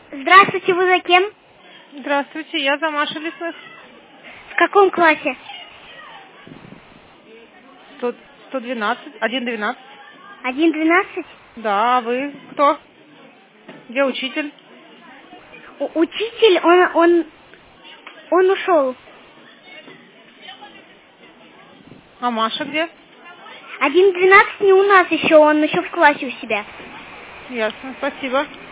Здравствуйте, вы за кем? Здравствуйте, я за Машу Лесных. В каком классе? 112, 1-12. 1-12? Да, а вы кто? Где учитель? Учитель, он ушел. А Маша где? 1-12 не у нас еще, он еще в классе у себя. Ясно, спасибо.